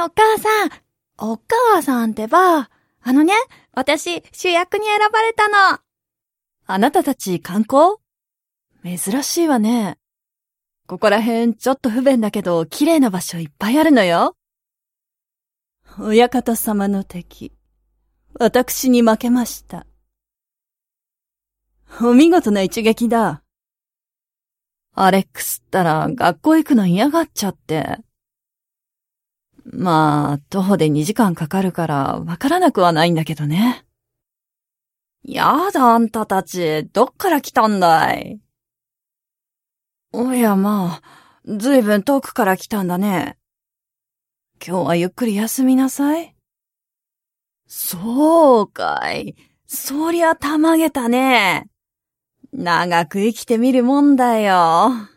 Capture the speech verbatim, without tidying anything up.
えお母さん。お母さんってば、あのね、私主役に選ばれたの。 あなたたち観光？珍しいわね。ここら辺ちょっと不便だけど綺麗な場所いっぱいあるのよ。親方様の敵、私に負けました。お見事な一撃だ。アレックスったら学校行くの嫌がっちゃって。まあ、徒歩でにじかんかかるからわからなくはないんだけどね。やだあんたたち、どっから来たんだい？おやまあ、ずいぶん遠くから来たんだね。今日はゆっくり休みなさい。そうかい。そりゃたまげたね。長く生きてみるもんだよ。